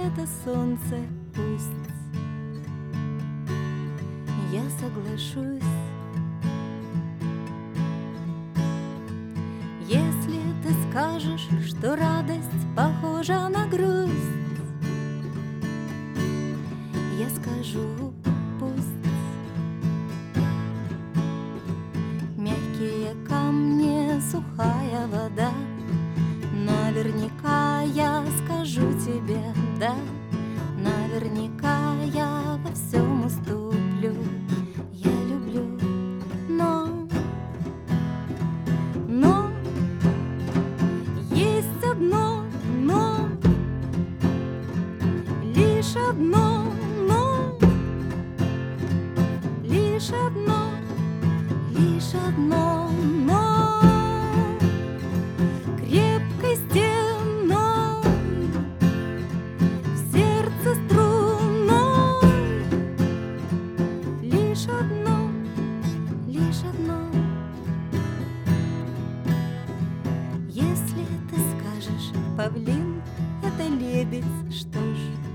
это солнце пусть. Я соглашусь, если ты скажешь, что радость похожа на грусть. Я скажу пусть. Мягкие камни, сухая вода, наверняка я скажу тебе да. Наверняка я во всем уступлю. Я люблю, но есть одно но, лишь одно но, лишь одно но, крепкой стеной в сердце струной. Лишь одно, лишь одно. Если ты скажешь, павлин — это лебедь, что ж,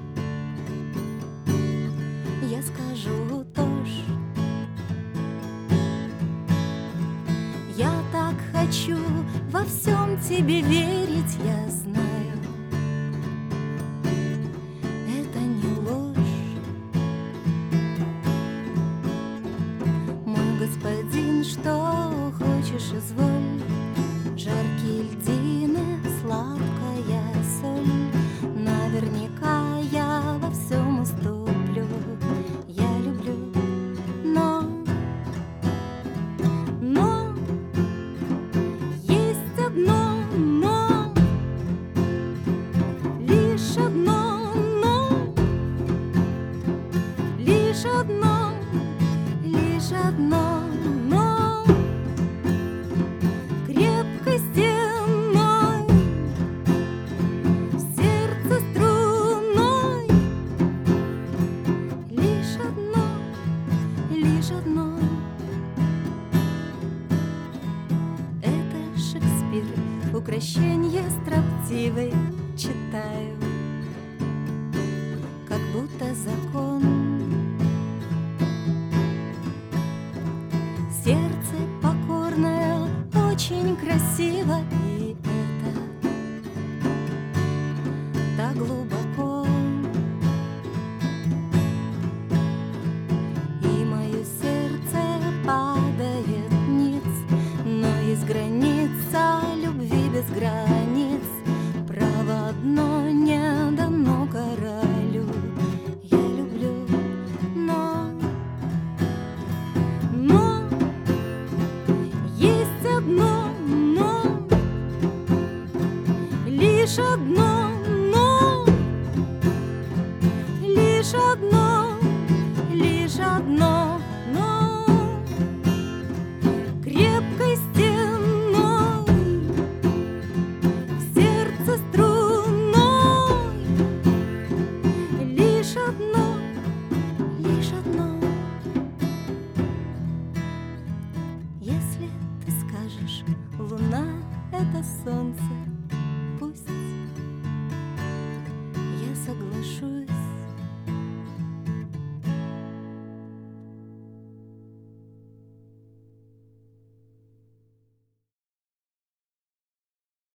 я скажу тоже. Я так хочу во всем тебе верить, я знаю, это не ложь. Мой господин, что хочешь, изволь, жаркие льдины, сладкая соль. Наверняка я во всем уступлю. Я люблю, но есть одно но, лишь одно но, лишь одно но, крепкой стеной в сердце струной. Лишь одно. Это Шекспир, укрощенье строптивой читаю, как будто закон. Сердце покорное очень красиво, и это так глубоко. И мое сердце падает ниц, но есть граница любви без границ. Право одно не дано королю. Я люблю, но есть одно но, лишь одно но, лишь одно но, крепкой стеной в сердце струной. Лишь одно. Если ты скажешь, луна — это солнце